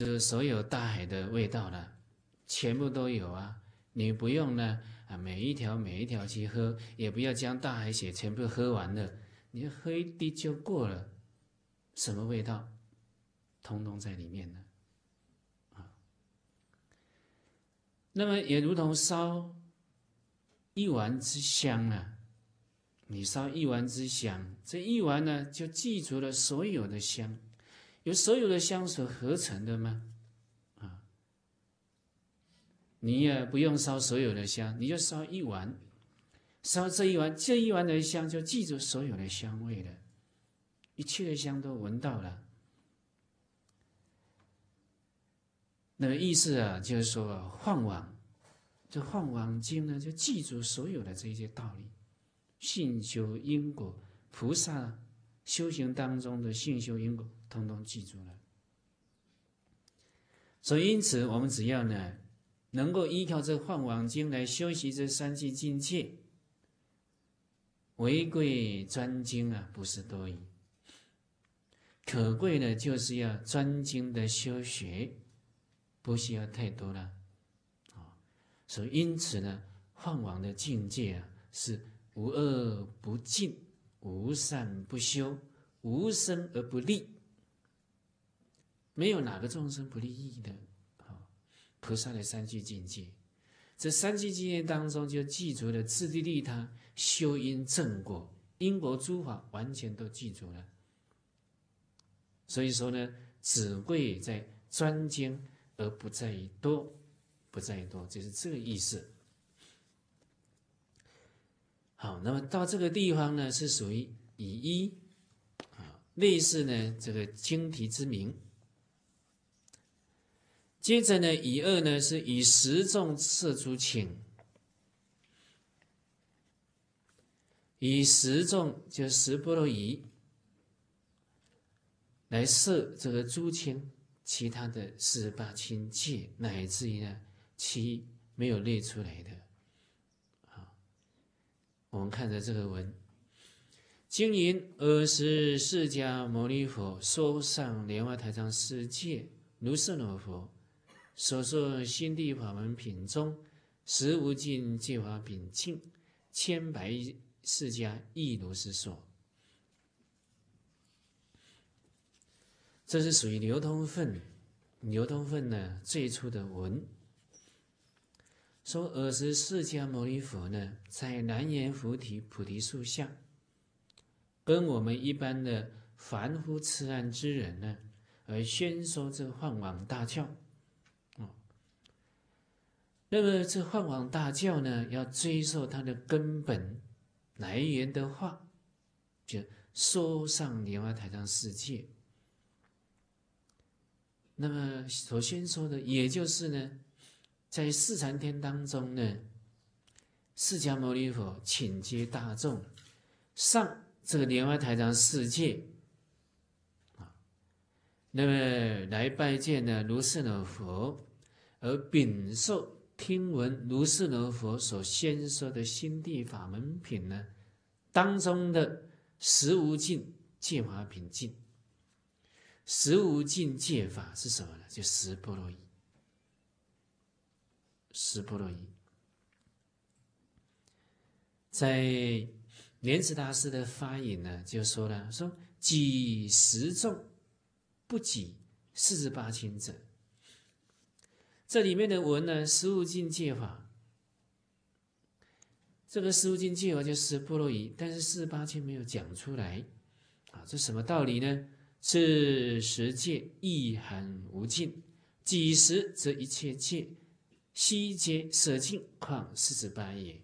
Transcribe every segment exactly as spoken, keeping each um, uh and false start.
是所有大海的味道了，全部都有啊。你不用呢啊，每一条每一条去喝，也不要将大海水全部喝完了，你喝一滴就过了。什么味道，通通在里面呢？啊，那么也如同烧一丸之香啊，你烧一丸之香，这一丸呢就记住了所有的香，由所有的香所合成的吗？啊，你也不用烧所有的香，你就烧一丸，烧这一丸，这一丸的香就记住所有的香味了，一切的香都闻到了。那么意思啊，就是说换网，这换网经呢，就记住所有的这些道理，信修因果，菩萨修行当中的信修因果，通通记住了。所以因此，我们只要呢，能够依靠这换网经来修习这三际境界，唯贵专精啊，不是多疑。可贵呢，就是要专精的修学。不需要太多了，啊，所以因此呢，换网的境界啊，是无恶不尽，无善不修，无生而不利，没有哪个众生不利益的。啊，菩萨的三际境界，这三际境界当中就记住了自利利他、修因正果、因果诸法，完全都记住了。所以说呢，只贵在专精。而不在于多，不在于多，就是这个意思。好，那么到这个地方呢，是属于以一啊，类似呢这个经题之名。接着呢，以二呢是以十众摄诸请，以十众就十波罗夷来摄这个诸亲。其他的四十八亲戒，乃至于呢，其没有列出来的。啊，我们看着这个文，经云尔时释迦牟尼佛说上莲花台上世界，如是那佛所说心地法门品中，实无尽戒法品净，千百亿释迦亦如是说。这是属于流通分，流通分呢最初的文，说尔时释迦牟尼佛呢，在南阎浮提菩提树下，跟我们一般的凡夫痴暗之人呢，而宣说这换网大教。哦，那么这换网大教呢，要追溯它的根本来源的话，就说上莲花台上世界。那么所宣说的，也就是呢，在四禅天当中呢，释迦牟尼佛请接大众上这个莲花台上世界啊，那么来拜见呢如是那佛，而禀受听闻如是那佛所宣说的心地法门品呢，当中的实无尽戒法品净。实无尽戒法是什么呢？就十波罗夷，十波罗夷，在莲池大师的发言呢，就说了，说几十众，不几四十八亲者。这里面的文呢，实无尽戒法，这个实无尽戒法就十波罗夷，但是四十八亲没有讲出来啊，这什么道理呢？是十戒意含无尽，几十则一切戒，悉皆舍尽，况四十八也。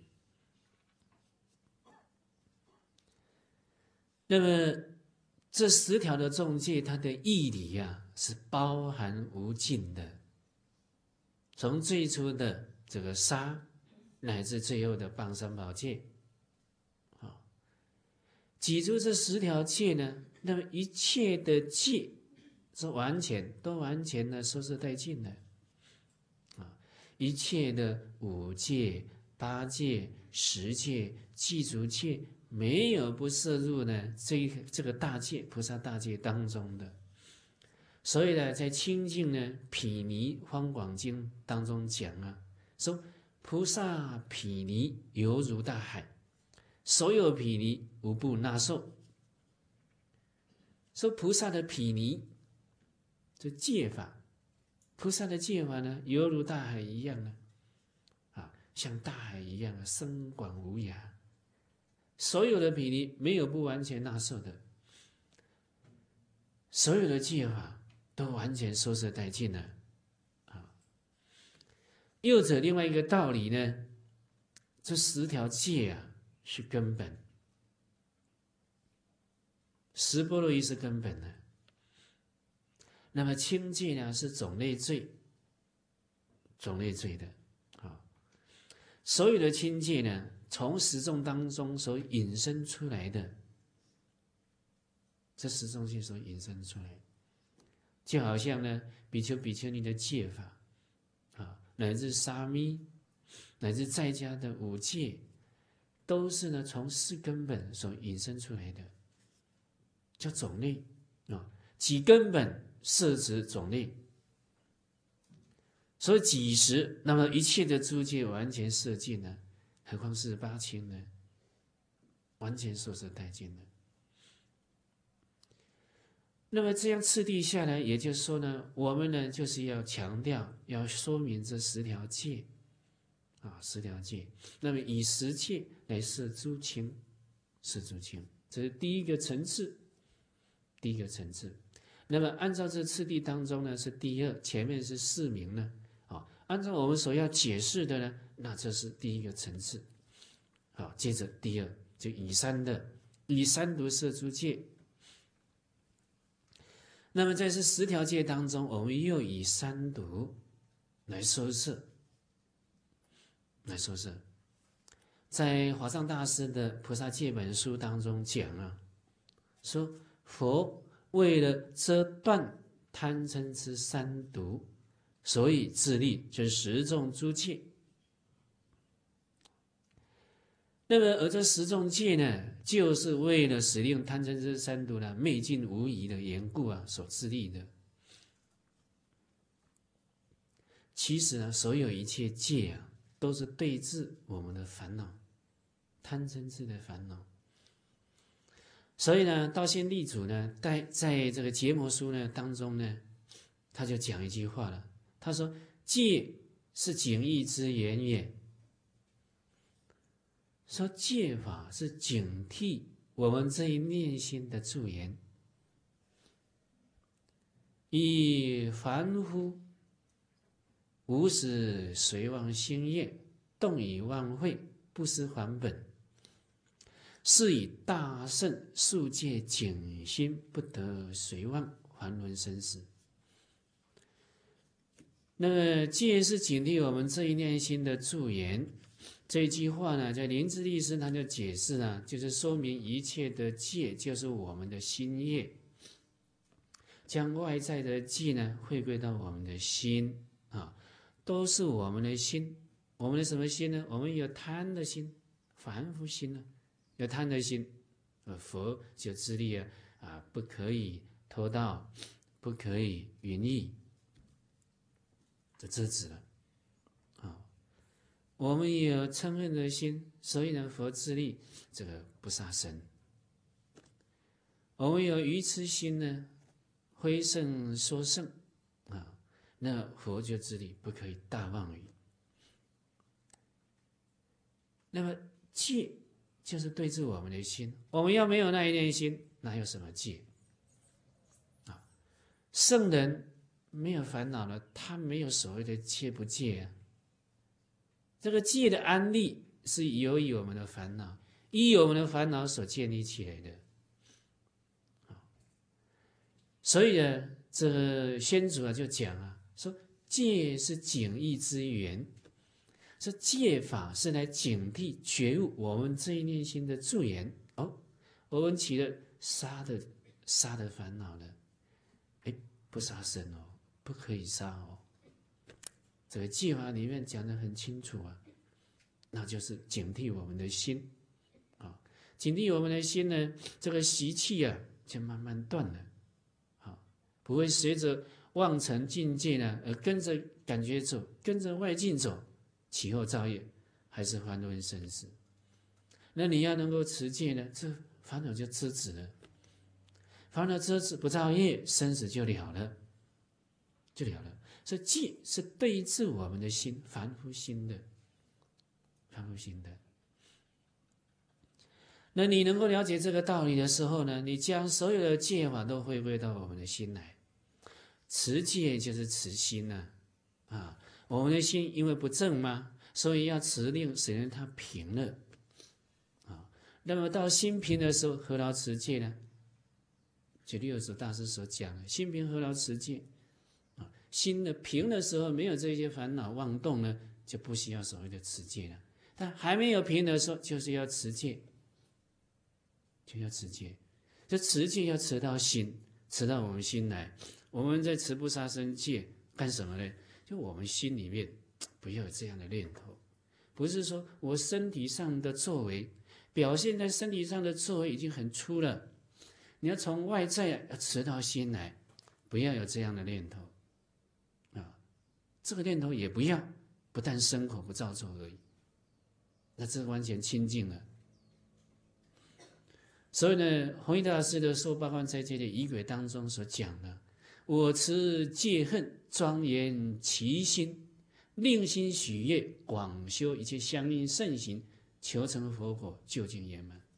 那么这十条的众戒，它的义理啊，是包含无尽的，从最初的这个杀，乃至最后的傍三宝戒。啊，记住这十条戒呢，那么一切的戒是完全都完全的收摄殆尽了啊！一切的五戒、八戒、十戒、具足戒，没有不摄入呢这这个大戒菩萨大戒当中的。 所以呢，在清净呢《毗尼方广经》当中讲啊，说菩萨毗尼犹如大海，所有毗尼无不纳受。说菩萨的毗尼，这戒法，菩萨的戒法呢，犹如大海一样呢，啊，像大海一样深广无涯。所有的毗尼没有不完全纳受的，所有的戒法都完全收摄殆尽了。啊，又者另外一个道理呢，这十条戒啊是根本，十波罗蜜是根本的。那么轻戒呢是种类罪，种类罪的。啊，所有的轻戒呢，从十众当中所引申出来的，这十众戒所引申出来，就好像呢比丘比丘尼的戒法，啊，乃至沙弥，乃至在家的五戒，都是呢从四根本所引申出来的，叫种类啊，几根本摄持种类，所以几时，那么一切的诸戒完全摄尽了，何况是八轻呢？完全收摄殆尽了。那么这样次第下来，也就是说呢，我们呢就是要强调，要说明这十条戒啊，十条戒。那么以十戒来摄诸轻，摄诸轻，这是第一个层次，第一个层次。那么按照这次第当中呢，是第二，前面是四名呢。啊，按照我们所要解释的呢，那这是第一个层次。好，接着第二，就以三的，以三毒摄诸戒。那么在这十条戒当中，我们又以三毒来收摄，来收摄。在华藏大师的《菩萨戒本书》当中讲啊，说佛为了遮断贪嗔痴三毒，所以自立这十种诸戒。那么而这十种戒呢，就是为了使令贪嗔痴三毒呢灭尽无疑的缘故啊所自立的。其实呢，所有一切戒啊，都是对治我们的烦恼，贪嗔痴的烦恼。所以呢，道心立主呢，在在这个结魔书呢当中呢，他就讲一句话了，他说：戒是警义之源也。说戒法是警惕我们这一念心的助缘，以凡夫无始随忘心业，动以忘慧，不思还本，是以大圣速戒警心，不得随忘，还轮生死。那么戒是警惕我们这一念心的助缘。这一句话呢，在灵芝律师他就解释呢，就是说明一切的戒就是我们的心业，将外在的戒呢回归到我们的心啊，都是我们的心。我们的什么心呢？我们有贪的心，凡夫心呢，有贪的心，呃，佛就自立啊啊，不可以偷盗，不可以淫逸，这制止了。我们有嗔恨的心，所以呢，佛自立这个不杀生。我们有愚痴心呢，非圣说圣啊，那佛就自立不可以大妄语。那么戒就是对治我们的心，我们要没有那一念心，哪有什么戒啊？圣人没有烦恼了，他没有所谓的戒不戒啊。这个戒的安立是由于我们的烦恼，依我们的烦恼所建立起来的。所以呢，这个先祖啊就讲啊，说戒是警义之源，说戒法是来警惕觉悟我们这一念心的助缘。哦，我们起了杀的杀的烦恼了，哎，不杀生哦，不可以杀哦。这个戒法里面讲得很清楚啊，那就是警惕我们的心啊，警惕我们的心呢，这个习气啊就慢慢断了，啊， 不会随着妄尘境界呢而跟着感觉走，跟着外境走，其后造业还是烦恼生死。那你要能够持戒呢，这烦恼就遮止了，烦恼遮止不造业，生死就了了，就了了。所以戒是对治我们的心，凡夫心的，凡夫心的。那你能够了解这个道理的时候呢，你将所有的戒法都回归到我们的心来。持戒就是持心呐、啊，啊，我们的心因为不正嘛，所以要持令使人它平了，啊，那么到心平的时候，何劳持戒呢？就六祖大师所讲的，心平何劳持戒？啊，心的平的时候，没有这些烦恼妄动呢，就不需要所谓的持戒了。但还没有平的时候，就是要持戒。就要持戒，这持戒要持到心，持到我们心来。我们在持不杀生戒干什么呢？就我们心里面不要有这样的念头，不是说我身体上的作为表现在身体上的作为已经很粗了，你要从外在要持到心来，不要有这样的念头啊，这个念头也不要，不但身口不造作而已，那这完全清净了。所以呢，弘一大师的说八关斋戒的仪轨当中所讲的，我持戒恨，庄严其心，令心许愿，广修一切相应圣行，求成佛果，究竟圆满。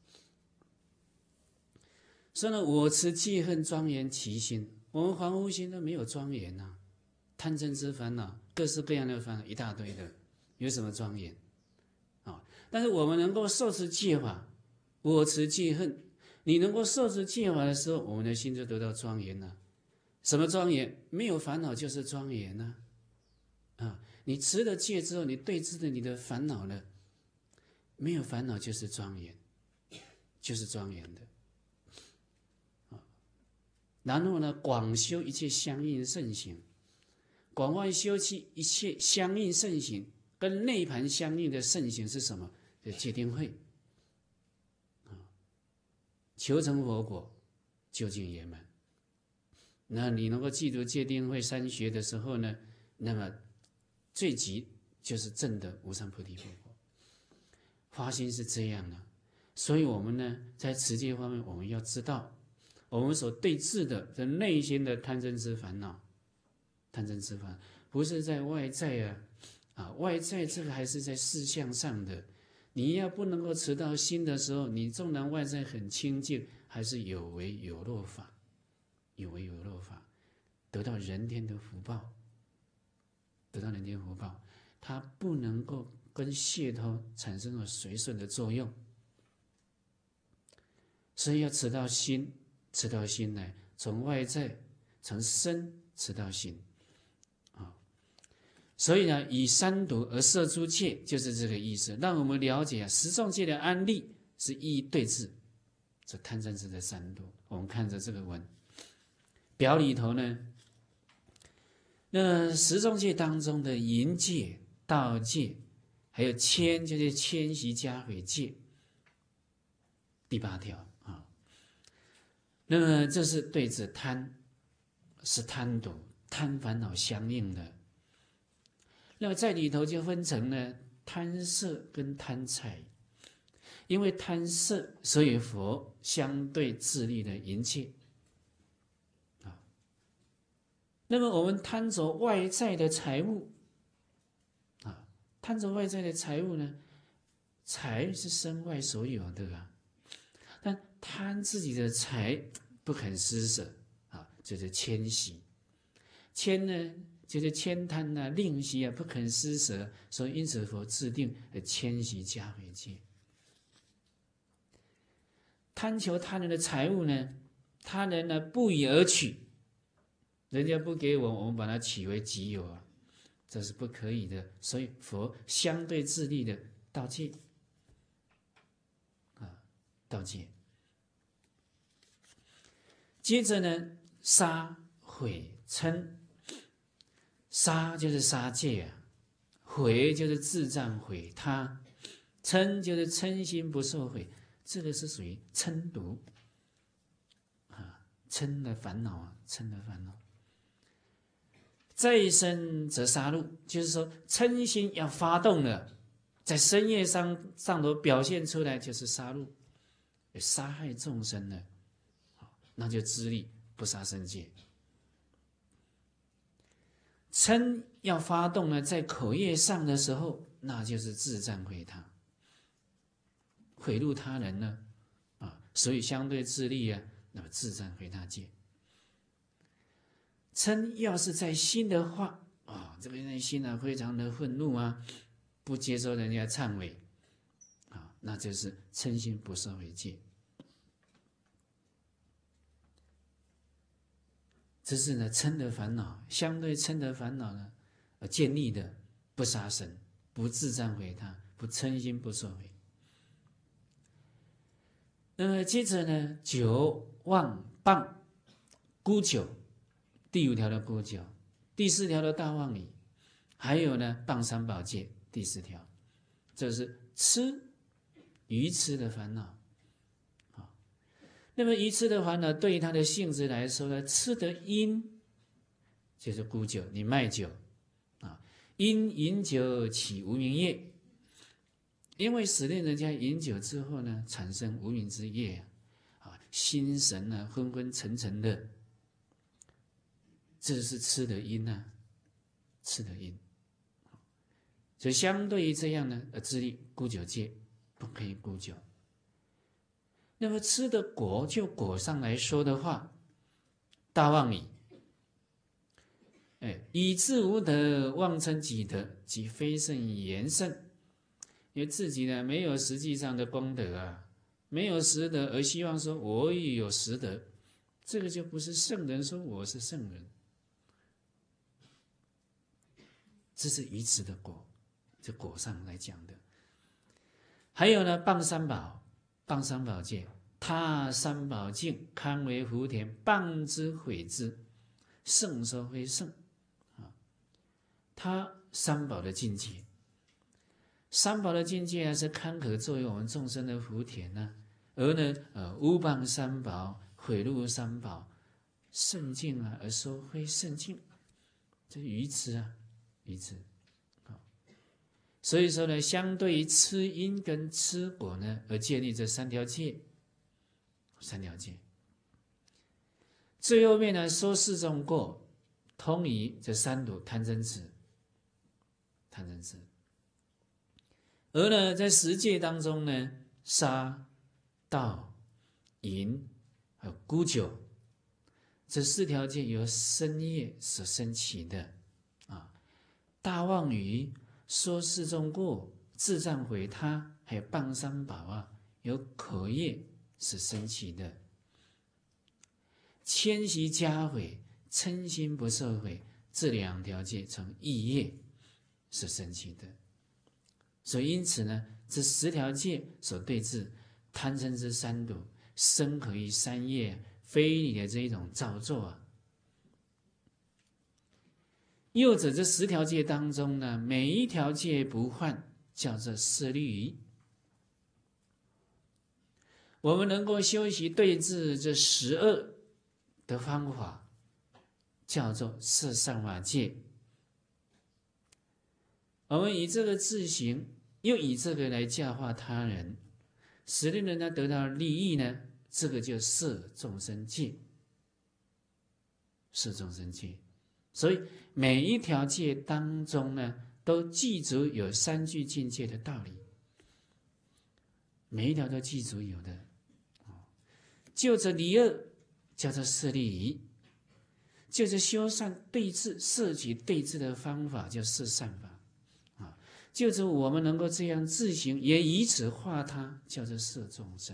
所以呢，我持戒恨，庄严其心。我们凡夫心都没有庄严呐、啊，贪嗔痴烦恼，各式各样的烦恼一大堆的，有什么庄严啊、哦？但是我们能够受持戒法，我持戒恨。你能够受持戒法的时候，我们的心就得到庄严了。什么庄严？没有烦恼就是庄严呢、啊。啊，你持了戒之后，你对治了你的烦恼了，没有烦恼就是庄严，就是庄严的。啊，然后呢，广修一切相应圣行，广泛修习一切相应圣行，跟内盘相应的圣行是什么？就戒定慧。求成佛果，究竟圆满。那你能够记住戒定慧三学的时候呢，那么最急就是证得无上菩提佛果。发心是这样的，所以我们呢，在持戒方面，我们要知道，我们所对治的这内心的贪嗔痴烦恼，贪嗔痴烦恼不是在外在啊，啊，外在这个还是在事相上的。你要不能够持到心的时候，你纵然外在很清净，还是有为有漏法，有为有漏法，得到人天的福报，得到人天福报，它不能够跟解脱产生了随顺的作用，所以要持到心，持到心来，从外在，从身持到心。所以呢，以三毒而摄诸戒，就是这个意思。让我们了解啊，十众戒的安立是一一对治这贪嗔痴的三毒。我们看着这个文表里头呢，那十众戒当中的淫戒、盗戒，还有迁，就是迁徙加毁戒，第八条啊。那么这是对治贪，是贪毒、贪烦恼相应的。那么在里头就分成呢贪色跟贪财，因为贪色，所以佛相对自利的淫戒啊。那么我们贪着外在的财物啊，贪着外在的财物呢，财是身外所有的啊，但贪自己的财不肯施舍啊，就是迁徙。迁呢？就是悭贪啊、吝惜啊，不肯施舍，所以因此佛制定迁徙加毁戒。贪求他人的财物呢，他人呢不以而取，人家不给我，我们把它取为己有啊，这是不可以的。所以佛相对自利的盗戒啊，盗戒。接着呢，杀毁嗔。杀就是杀戒啊，毁就是自障毁他，嗔就是嗔心不受毁，这个是属于嗔毒啊， 嗔的烦恼啊，嗔的烦恼。再生则杀戮，就是说嗔心要发动了，在身业上上头表现出来就是杀戮，杀害众生了，那就自立不杀生戒。嗔要发动呢，在口业上的时候，那就是自赞毁他，毁辱他人呢，啊，所以相对自利啊，那么自赞毁他戒。嗔要是在心的话啊，这个人心呢非常的愤怒啊，不接受人家忏悔啊，那就是嗔心不受为戒。这是呢嗔的烦恼，相对嗔的烦恼呢，而建立的不杀生，不自忏悔他，不嗔心不受为。那么接着呢，酒妄谤沽酒，第五条的沽酒，第四条的大妄语，还有呢谤三宝戒，第四条，这是痴愚痴的烦恼。那么愚痴的烦恼对于他的性质来说呢，痴的因就是沽酒，你卖酒啊，因饮酒起无明业，因为使令人家饮酒之后呢，产生无明之业啊，心神呢昏昏沉沉的，这是痴的因啊，痴的因。所以相对于这样呢，而自立沽酒戒，不可以沽酒。那么吃的果，就果上来说的话，大妄语，哎，以自无德，妄称己德，即非圣言圣。因为自己呢没有实际上的功德啊，没有实德，而希望说我也有实德，这个就不是圣人说我是圣人，这是愚痴的果，这果上来讲的。还有呢，谤三宝。谤三宝戒，他三宝境，堪为福田，谤之毁之，圣说非圣啊。他三宝的境界，三宝的境界啊，是堪可作为我们众生的福田呢、啊。而呢，呃，污谤三宝，毁辱三宝，圣境啊，而说非圣境，这是愚痴啊，愚痴。所以说呢，相对于吃因跟吃果呢，而建立这三条戒，三条戒。最后面呢，说四种过，通于这三毒贪嗔痴，贪嗔痴。而呢，在十戒当中呢，杀、盗、淫还有沽酒，这四条戒由身业所生起的啊，大妄语。说四种过，自赞毁他，还有谤三宝啊，由口业是生起的。谦虚加毁，嗔心不受毁，这两条戒从意业是生起的。所以因此呢，这十条戒所对治贪嗔痴三毒，生可于三业非理的这一种造作啊。又者这十条戒当中呢，每一条戒不犯，叫做摄律仪。我们能够修习对治这十恶的方法，叫做摄善法戒。我们以这个自行，又以这个来教化他人，使令人家得到利益呢，这个就摄众生戒，摄众生戒。所以每一条戒当中呢，都记住有三句境界的道理，每一条都记住有的。就着离恶叫做摄律仪，就着修善对治摄取对治的方法叫摄善法啊，就着我们能够这样自行，也以此化他，叫做摄众生。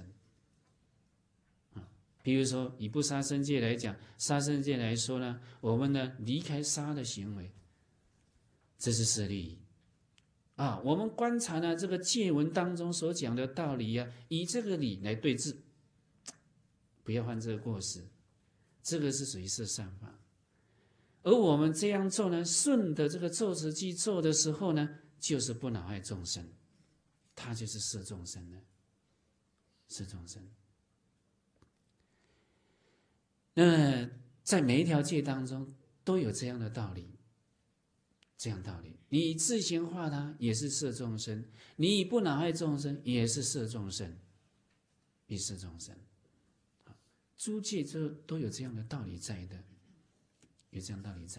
比如说，以不杀生戒来讲，杀生戒来说呢，我们呢离开杀的行为，这是摄律仪啊。我们观察呢这个戒文当中所讲的道理啊，以这个理来对治，不要犯这个过失，这个是属于摄善法。而我们这样做呢，顺的这个咒持去做的时候呢，就是不恼害众生，它就是摄众生了，摄众生。 那在每一条戒当中都有这样的道理，这样道理。你自行化他也是摄众生，你以不恼害众生也是摄众生，亦摄众生。诸戒都都有这样的道理在的，有这样道理在。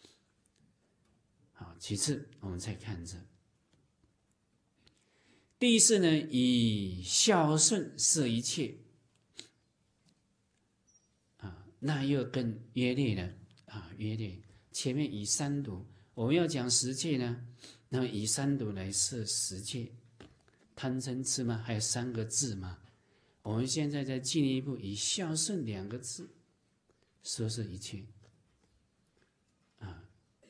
好，其次我们再看这第四呢，以孝顺摄一切啊，那又更约略了啊，约略。前面以三毒，我们要讲十戒呢，那么以三毒来摄十戒，贪嗔痴嘛，还有三个字嘛。我们现在再进一步，以孝顺两个字摄摄一切啊。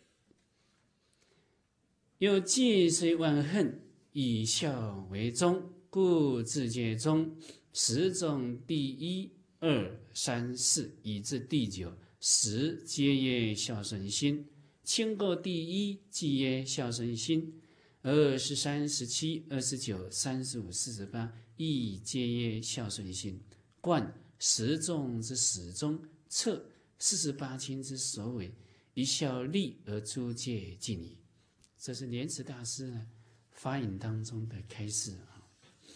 又戒虽万恨，以孝为宗，故自戒中十种第一、二、三、四，以至第九、十，皆曰孝顺心。清过第一，即曰孝顺心；二十三、十七、二十九、三十五、四十八，亦皆曰孝顺心。贯十众之始终，彻四十八经之首尾，一孝立而诸戒尽矣。这是莲池大师呢发引当中的开示啊。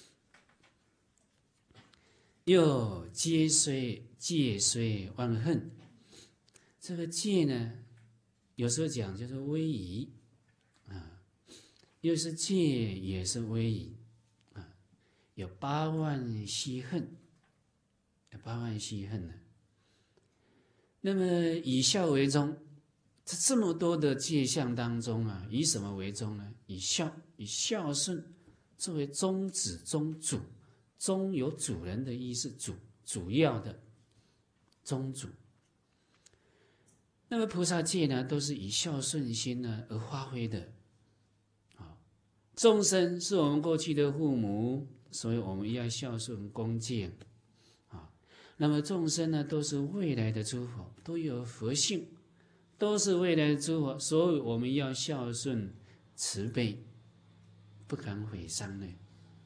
又戒虽戒虽万恨，这个戒呢，有时候讲就是威仪啊，又是戒也是威仪啊，有八万惜恨，有八万惜恨呢。那么以孝为宗，在这么多的戒相当中啊，以什么为宗呢？以孝，以孝顺作为宗旨、宗主。宗有主人的意思，主主要的宗主。那么菩萨戒呢，都是以孝顺心呢而发挥的。啊，众生是我们过去的父母，所以我们要孝顺恭敬。啊，那么众生呢，都是未来的诸佛，都有佛性，都是未来的诸佛，所以我们要孝顺慈悲，不敢毁伤呢。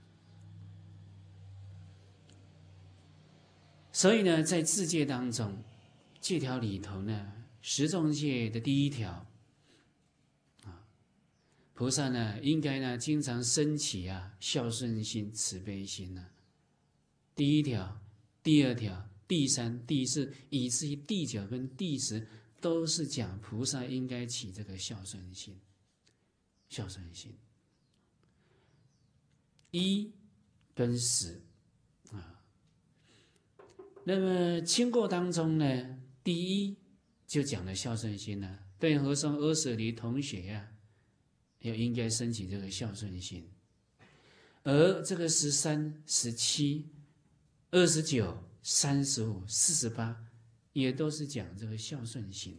所以呢，在自戒当中，戒条里头呢，十众戒的第一条啊，菩萨呢应该呢经常升起啊孝顺心、慈悲心呢、啊。第一条、第二条、第三、第四，以至于第九跟第十，都是讲菩萨应该起这个孝顺心。孝顺心，一跟十。那么经过当中呢，第一就讲了孝顺心了、啊，对和尚阿舍离同学呀、啊，要应该升起这个孝顺心。而这个十三、十七、二十九、三十五、四十八，也都是讲这个孝顺心。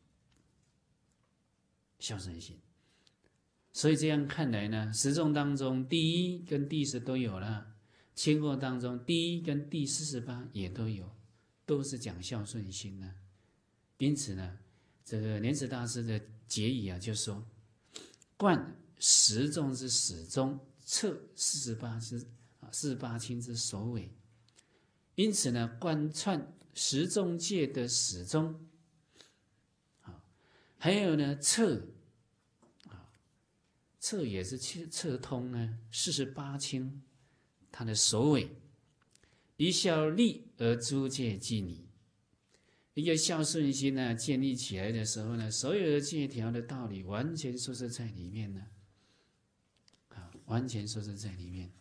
孝顺心，所以这样看来呢，十众当中第一跟第十都有了。经过当中，第一跟第四十八也都有，都是讲孝顺心呢、啊。因此呢，这个莲池大师的结语啊，就说：贯十众之始终，彻四十八之啊四十八经之首尾。因此呢，贯穿十众戒的始终，啊，还有呢彻啊，彻也是彻通呢四十八经。它的首尾，一孝立而诸戒尽矣。一个孝顺心呢建立起来的时候呢，所有的戒条的道理完全说是在里面呢，啊，完全说是在里面。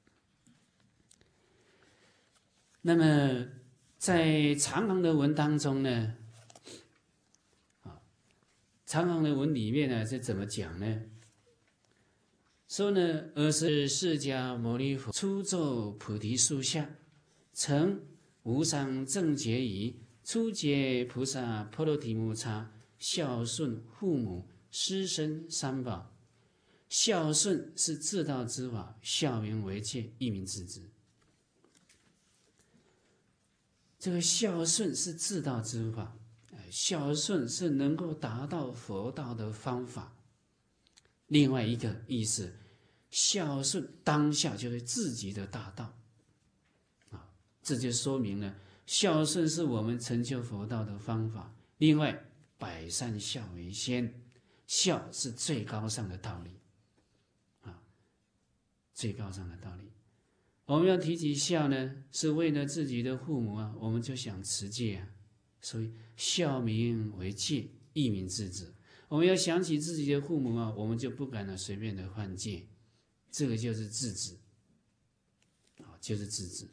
那么在长行的文当中呢，啊，长行的文里面呢是怎么讲呢？说呢，尔时释迦牟尼佛初坐菩提树下，曾无上正觉以初觉菩萨婆罗提木叉，孝顺父母师生三宝。孝顺是自道之法，孝名为戒，一名自知。这个孝顺是自道之法，孝顺是能够达到佛道的方法。另外一个意思，孝顺当下就是自己的大道，啊，这就说明了孝顺是我们成就佛道的方法。另外，百善孝为先，孝是最高尚的道理啊，最高尚的道理。我们要提起孝呢，是为了自己的父母啊，我们就想持戒啊，所以孝名为戒，义名制止。我们要想起自己的父母啊，我们就不敢了随便的犯戒，这个就是制止，啊，就是制止。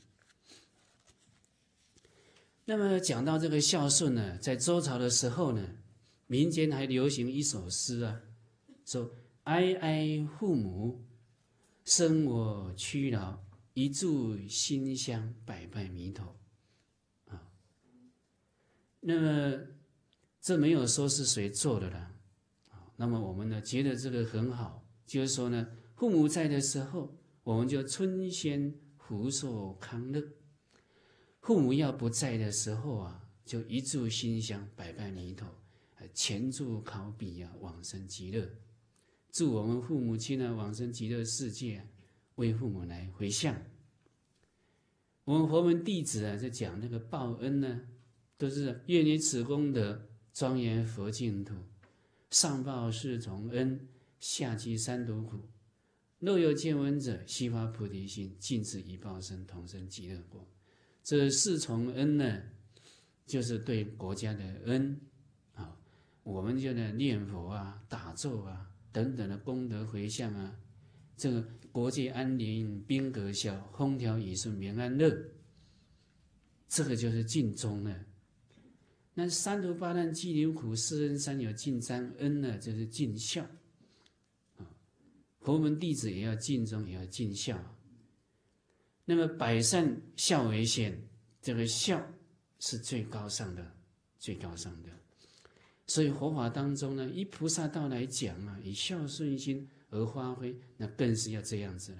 那么讲到这个孝顺呢，在周朝的时候呢，民间还流行一首诗啊，说哀哀父母，生我屈劳，一炷馨香，百拜弥头。啊，那么这没有说是谁做的啦。那么我们呢，觉得这个很好，就是说呢，父母在的时候，我们就春鲜福寿康乐；父母要不在的时候啊，就一炷馨香，百拜弥头，前祝考妣啊，往生极乐。祝我们父母亲啊，往生极乐世界啊，为父母来回向。我们佛门弟子啊，在讲那个报恩呢，都是愿以此功德庄严佛净土。上报四重恩，下济三途苦。若有见闻者，悉发菩提心，尽此一报身，同生极乐国。这四重恩呢，就是对国家的恩啊，我们就呢念佛啊、打坐啊等等的功德回向啊，这个国际安宁、兵革消、风调雨顺、民安乐，这个就是尽忠了。那三途八难济流苦，四恩三有尽沾恩呢，就是尽孝啊。佛门弟子也要尽忠，也要尽孝。那么百善孝为先，这个孝是最高尚的，最高尚的。所以佛法当中呢，以菩萨道来讲啊，以孝顺心而发挥，那更是要这样子了。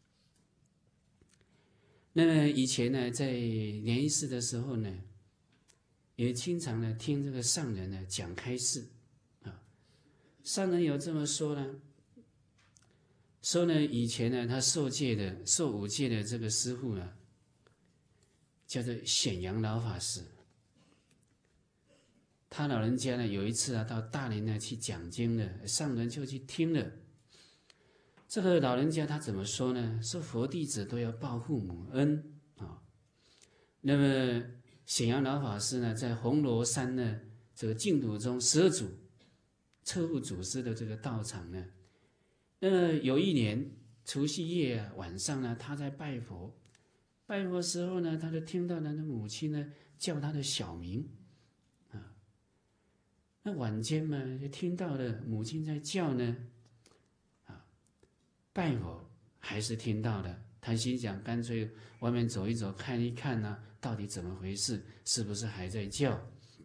那么以前呢，在联谊寺的时候呢，也经常呢听这个上人呢讲开示啊。上人有这么说呢，说呢以前呢他受戒的受五戒的这个师父呢，叫做显阳老法师。他老人家呢有一次啊到大连呢去讲经了，上人就去听了。这个老人家他怎么说呢？说佛弟子都要报父母恩啊。那么显阳老法师呢，在红螺山呢这个净土中十二祖彻悟祖师的这个道场呢，那么有一年除夕夜啊晚上呢，他在拜佛，拜佛时候呢，他就听到他的母亲呢叫他的小名啊。那晚间嘛，就听到了母亲在叫呢，啊，拜佛还是听到了。他心想，干脆外面走一走，看一看呢、啊，到底怎么回事？是不是还在叫？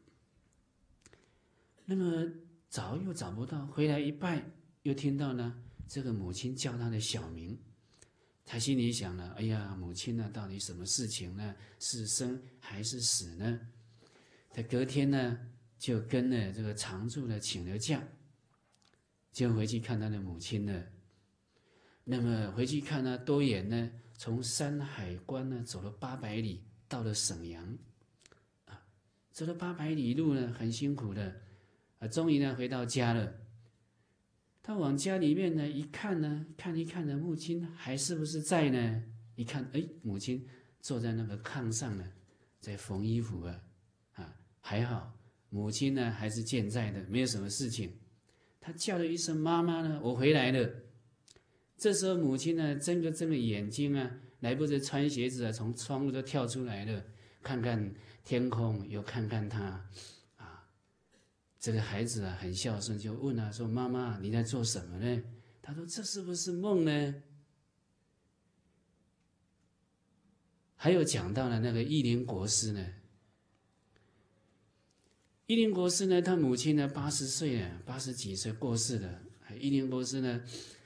那么找又找不到，回来一拜，又听到呢，这个母亲叫他的小名。他心里想了，哎呀，母亲呢，到底什么事情呢？是生还是死呢？他隔天呢，就跟呢这个常住呢请了假，就回去看他的母亲了。那么回去看呢，多远呢？从山海关呢走了八百里，到了沈阳，啊，走了八百里路呢，很辛苦的，啊，终于呢回到家了。他往家里面呢一看呢，看一看呢，母亲还是不是在呢？一看，哎，母亲坐在那个炕上呢，在缝衣服啊，啊，还好，母亲呢还是健在的，没有什么事情。他叫了一声妈妈呢，我回来了。这时候母亲呢睁个睁个眼睛啊，来不及穿鞋子啊，从窗户就跳出来了，看看天空，又看看他，啊，这个孩子啊很孝顺，就问啊说：“妈妈，你在做什么呢？”他说：“这是不是梦呢？”还有讲到了那个义林国师呢，义林国师呢，他母亲呢八十岁了，八十几岁过世了。义林国师呢，